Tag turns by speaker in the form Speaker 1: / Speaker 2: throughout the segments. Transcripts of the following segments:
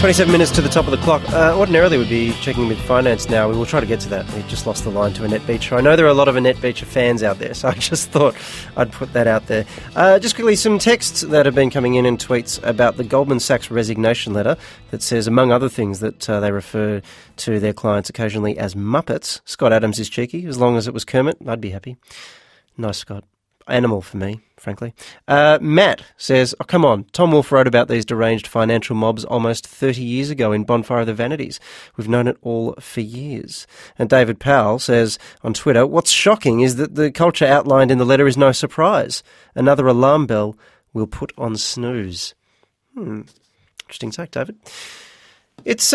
Speaker 1: 27 minutes to the top of the clock. Ordinarily we'd be checking with finance now. We will try to get to that. We just lost the line to Annette Beecher. I know there are a lot of Annette Beecher fans out there, so I just thought I'd put that out there. Just quickly, some texts that have been coming in and tweets about the Goldman Sachs resignation letter that says, among other things, that they refer to their clients occasionally as Muppets. Scott Adams is cheeky. As long as it was Kermit, I'd be happy. Nice, Scott. Animal for me, frankly. Matt says, oh, come on, Tom Wolfe wrote about these deranged financial mobs almost 30 years ago in Bonfire of the Vanities. We've known it all for years. And David Powell says on Twitter, what's shocking is that the culture outlined in the letter is no surprise. Another alarm bell we'll put on snooze. Interesting take, David. It's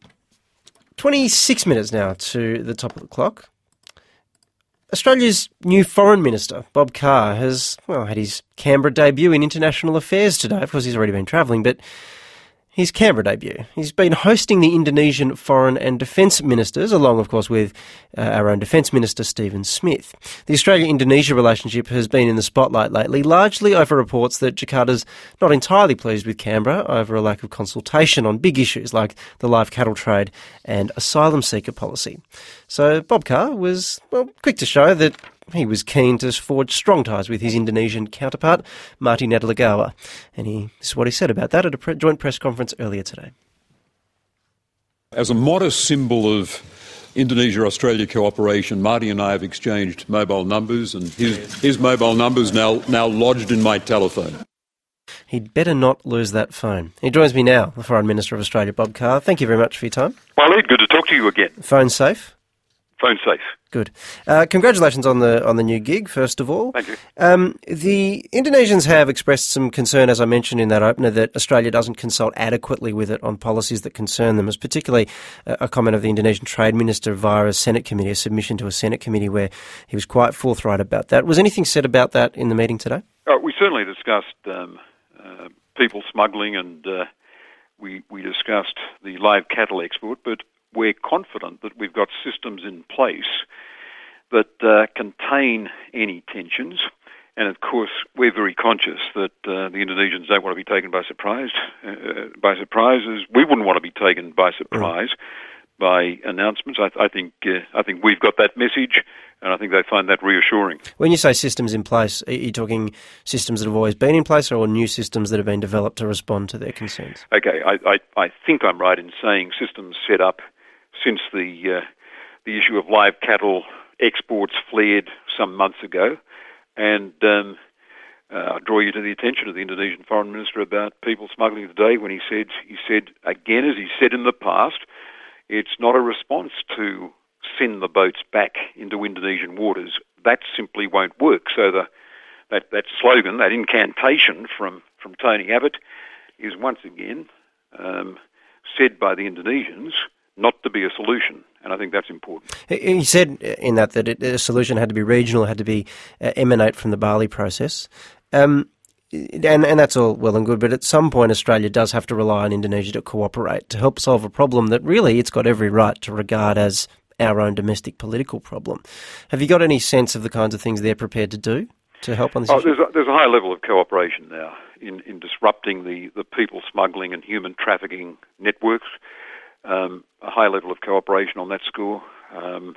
Speaker 1: 26 minutes now to the top of the clock. Australia's new Foreign Minister, Bob Carr, has had his Canberra debut in international affairs today. Of course, he's already been travelling, but his Canberra debut. He's been hosting the Indonesian Foreign and Defence Ministers, along, of course, with our own Defence Minister, Stephen Smith. The Australia-Indonesia relationship has been in the spotlight lately, largely over reports that Jakarta's not entirely pleased with Canberra over a lack of consultation on big issues like the live cattle trade and asylum seeker policy. So Bob Carr was, quick to show that he was keen to forge strong ties with his Indonesian counterpart, Marty Nadalegawa. And this is what he said about that at a joint press conference earlier today.
Speaker 2: As a modest symbol of Indonesia-Australia cooperation, Marty and I have exchanged mobile numbers, and his mobile number's now lodged in my telephone.
Speaker 1: He'd better not lose that phone. He joins me now, the Foreign Minister of Australia, Bob Carr. Thank you very much for your time.
Speaker 3: Waleed, good to talk to you again.
Speaker 1: Phone safe?
Speaker 3: Phone safe.
Speaker 1: Good. Congratulations on the new gig, first of all.
Speaker 3: Thank you.
Speaker 1: The Indonesians have expressed some concern, as I mentioned in that opener, that Australia doesn't consult adequately with it on policies that concern them. It was particularly a comment of the Indonesian Trade Minister via a Senate committee, a submission to a Senate committee where he was quite forthright about that. Was anything said about that in the meeting today?
Speaker 3: We certainly discussed people smuggling, and we discussed the live cattle export, but we're confident that we've got systems in place that contain any tensions. And of course, we're very conscious that the Indonesians don't want to be taken by surprise. As we wouldn't want to be taken by surprise by announcements. I think we've got that message, and I think they find that reassuring.
Speaker 1: When you say systems in place, are you talking systems that have always been in place, or new systems that have been developed to respond to their concerns?
Speaker 3: Okay, I think I'm right in saying systems set up since the issue of live cattle exports flared some months ago, and I draw you to the attention of the Indonesian Foreign Minister about people smuggling today when he said again, as he said in the past, it's not a response to send the boats back into Indonesian waters. That simply won't work. So that slogan, that incantation from Tony Abbott, is once again said by the Indonesians not to be a solution, and I think that's important.
Speaker 1: He said in that a solution had to be regional, had to be emanate from the Bali process. And that's all well and good, but at some point Australia does have to rely on Indonesia to cooperate to help solve a problem that really it's got every right to regard as our own domestic political problem. Have you got any sense of the kinds of things they're prepared to do to help on this issue?
Speaker 3: There's a high level of cooperation now in disrupting the people smuggling and human trafficking networks. A high level of cooperation on that score. And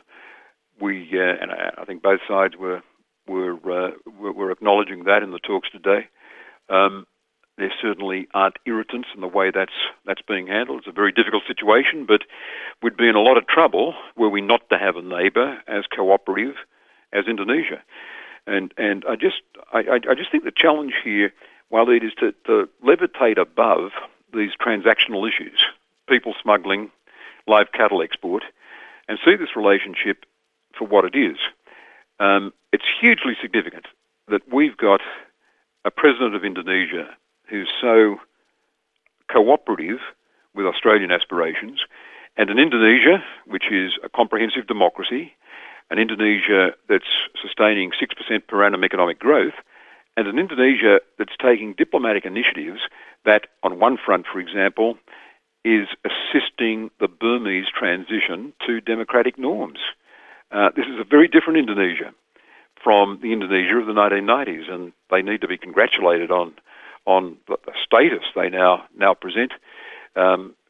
Speaker 3: I think both sides were acknowledging that in the talks today. There certainly aren't irritants in the way that's being handled. It's a very difficult situation, but we'd be in a lot of trouble were we not to have a neighbour as cooperative as Indonesia. And I just think the challenge here, Waleed, is to levitate above these transactional issues, people smuggling, live cattle export, and see this relationship for what it is. It's hugely significant that we've got a president of Indonesia who's so cooperative with Australian aspirations, and an Indonesia which is a comprehensive democracy, an Indonesia that's sustaining 6% per annum economic growth, and an Indonesia that's taking diplomatic initiatives that, on one front, for example, is assisting the Burmese transition to democratic norms. This is a very different Indonesia from the Indonesia of the 1990s, and they need to be congratulated on the status they now present.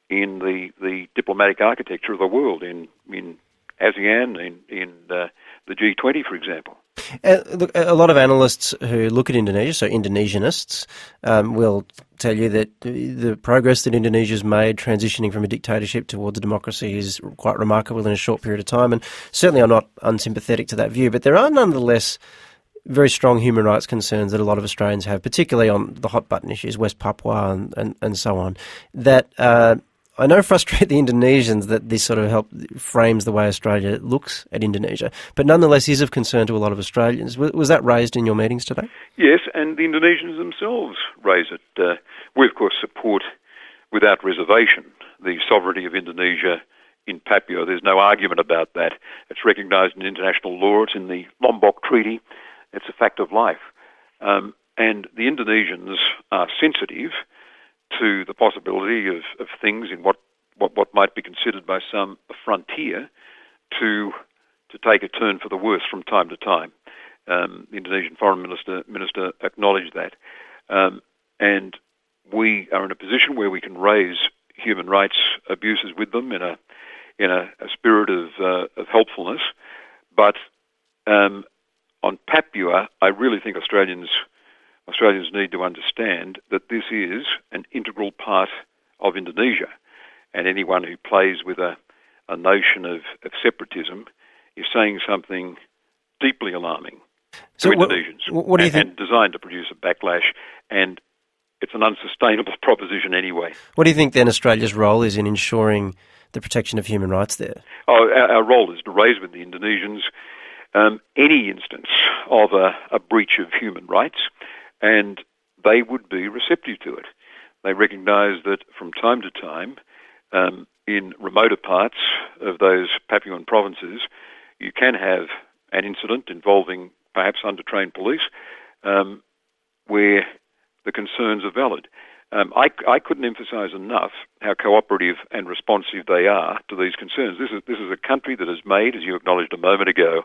Speaker 3: in the diplomatic architecture of the world, in ASEAN, in the G20, for example.
Speaker 1: Look, a lot of analysts who look at Indonesia, so Indonesianists, will tell you that the progress that Indonesia's made transitioning from a dictatorship towards a democracy is quite remarkable in a short period of time, and certainly I'm not unsympathetic to that view, but there are nonetheless very strong human rights concerns that a lot of Australians have, particularly on the hot-button issues, West Papua and so on, that I know frustrate the Indonesians that this sort of frames the way Australia looks at Indonesia, but nonetheless is of concern to a lot of Australians. Was that raised in your meetings today?
Speaker 3: Yes, and the Indonesians themselves raise it. We, of course, support without reservation the sovereignty of Indonesia in Papua. There's no argument about that. It's recognised in international law. It's in the Lombok Treaty. It's a fact of life. And the Indonesians are sensitive to the possibility of things in what might be considered by some a frontier to take a turn for the worse from time to time. The Indonesian Foreign Minister acknowledged that. And we are in a position where we can raise human rights abuses with them in a spirit of helpfulness. But on Papua, I really think Australians need to understand that this is an integral part of Indonesia, and anyone who plays with a notion of separatism is saying something deeply alarming to Indonesians,
Speaker 1: what do you think?
Speaker 3: And designed to produce a backlash, and it's an unsustainable proposition anyway.
Speaker 1: What do you think then Australia's role is in ensuring the protection of human rights there?
Speaker 3: Our role is to raise with the Indonesians any instance of a breach of human rights, and they would be receptive to it. They recognise that from time to time, in remoter parts of those Papuan provinces, you can have an incident involving perhaps undertrained police where the concerns are valid. I couldn't emphasise enough how cooperative and responsive they are to these concerns. This is a country that has made, as you acknowledged a moment ago,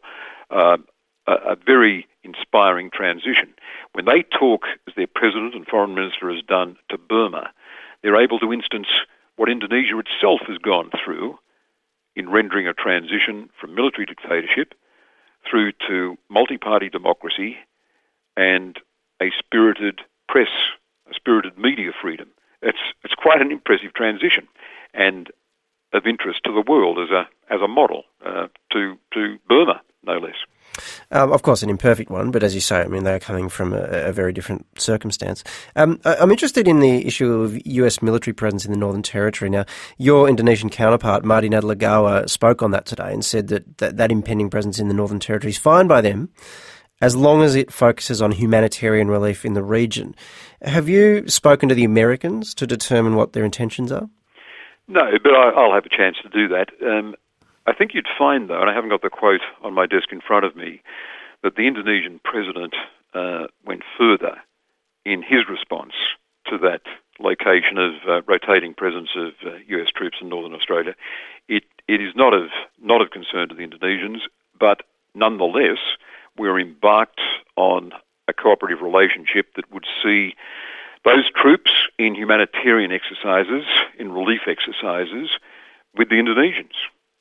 Speaker 3: a very inspiring transition. When they talk, as their president and foreign minister has done, to Burma, they're able to instance what Indonesia itself has gone through in rendering a transition from military dictatorship through to multi-party democracy and a spirited press, a spirited media freedom. It's quite an impressive transition, and of interest to the world as a model to Burma, no less.
Speaker 1: Of course, an imperfect one, but as you say, I mean, they're coming from a very different circumstance. I'm interested in the issue of US military presence in the Northern Territory. Now, your Indonesian counterpart, Marty Nadalegawa, spoke on that today and said that impending presence in the Northern Territory is fine by them as long as it focuses on humanitarian relief in the region. Have you spoken to the Americans to determine what their intentions are?
Speaker 3: No, but I'll have a chance to do that. I think you'd find, though, and I haven't got the quote on my desk in front of me, that the Indonesian president went further in his response to that location of rotating presence of US troops in Northern Australia. It is not of concern to the Indonesians, but nonetheless, we're embarked on a cooperative relationship that would see those troops in humanitarian exercises, in relief exercises, with the Indonesians.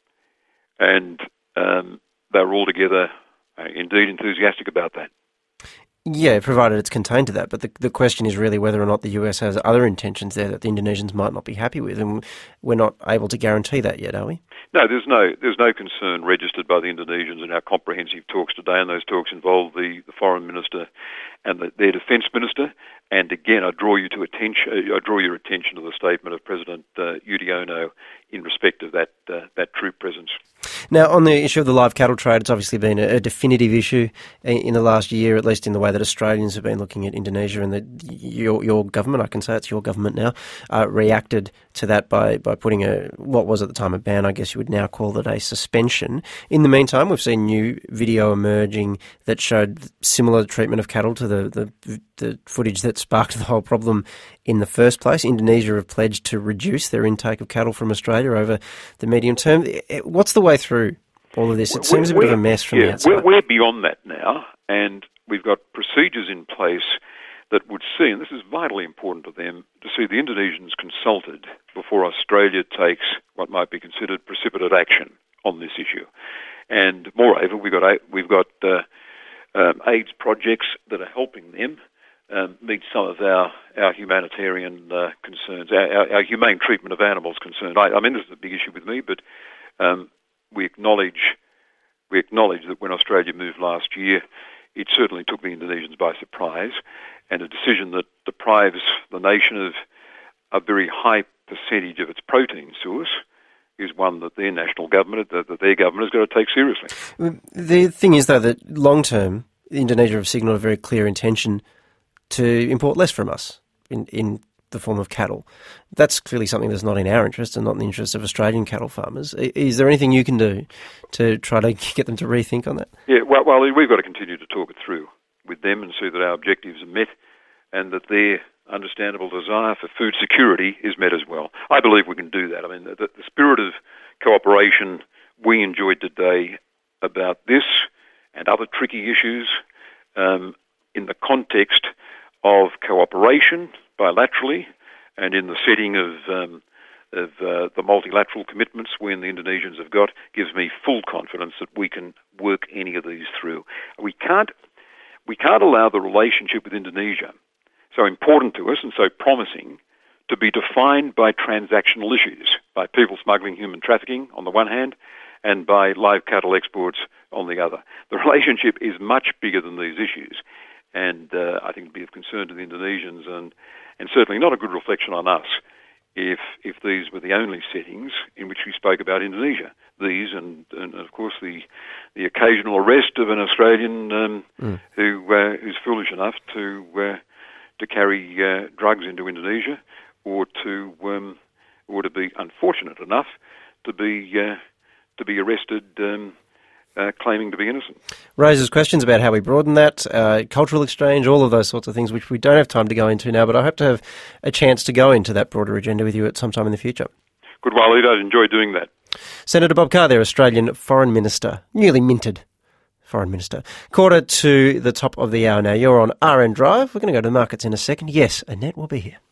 Speaker 3: And they're all together indeed enthusiastic about that.
Speaker 1: Yeah, provided it's contained to that. But the question is really whether or not the US has other intentions there that the Indonesians might not be happy with, and we're not able to guarantee that yet, are we?
Speaker 3: No, there's no concern registered by the Indonesians in our comprehensive talks today, and those talks involve the foreign minister and their defence minister. And again, I draw your attention to the statement of President Yudhoyono in respect of that troop presence.
Speaker 1: Now, on the issue of the live cattle trade, it's obviously been a definitive issue in the last year, at least in the way that Australians have been looking at Indonesia, and that your government, I can say it's your government now, reacted to that by putting what was at the time a ban. I guess you would now call it a suspension. In the meantime, we've seen new video emerging that showed similar treatment of cattle to the footage that sparked the whole problem in the first place. Indonesia have pledged to reduce their intake of cattle from Australia over the medium term. What's the way through all of this? It seems a bit of a mess from the outside.
Speaker 3: We're beyond that now, and we've got procedures in place that would see, and this is vitally important to them, to see the Indonesians consulted before Australia takes what might be considered precipitate action on this issue. And moreover, we've got AIDS projects that are helping them meet some of our humanitarian concerns, our humane treatment of animals concerns. I mean, this is a big issue with me, but we acknowledge that when Australia moved last year, it certainly took the Indonesians by surprise, and a decision that deprives the nation of a very high percentage of its protein source is one that their national government, that their government has got to take seriously.
Speaker 1: The thing is, though, that long term, Indonesia have signalled a very clear intention to import less from us in the form of cattle. That's clearly something that's not in our interest and not in the interest of Australian cattle farmers. Is there anything you can do to try to get them to rethink on that?
Speaker 3: Yeah, well, we've got to continue to talk it through with them and see that our objectives are met and that their understandable desire for food security is met as well. I believe we can do that. I mean, the spirit of cooperation we enjoyed today about this and other tricky issues in the context of cooperation bilaterally and in the setting of the multilateral commitments we and the Indonesians have got gives me full confidence that we can work any of these through. We can't allow the relationship with Indonesia, so important to us and so promising, to be defined by transactional issues, by people smuggling, human trafficking on the one hand, and by live cattle exports on the other. The relationship is much bigger than these issues, and I think it would be of concern to the Indonesians and certainly not a good reflection on us if these were the only settings in which we spoke about Indonesia. These and of course the occasional arrest of an Australian who's foolish enough to carry drugs into Indonesia, or to be unfortunate enough to be arrested claiming to be innocent.
Speaker 1: Raises questions about how we broaden that, cultural exchange, all of those sorts of things, which we don't have time to go into now, but I hope to have a chance to go into that broader agenda with you at some time in the future.
Speaker 3: Good, Waleed. I'd enjoy doing that.
Speaker 1: Senator Bob Carr there, Australian Foreign Minister, newly minted Foreign Minister. Quarter to the top of the hour now. You're on RN Drive. We're going to go to the markets in a second. Yes, Annette will be here.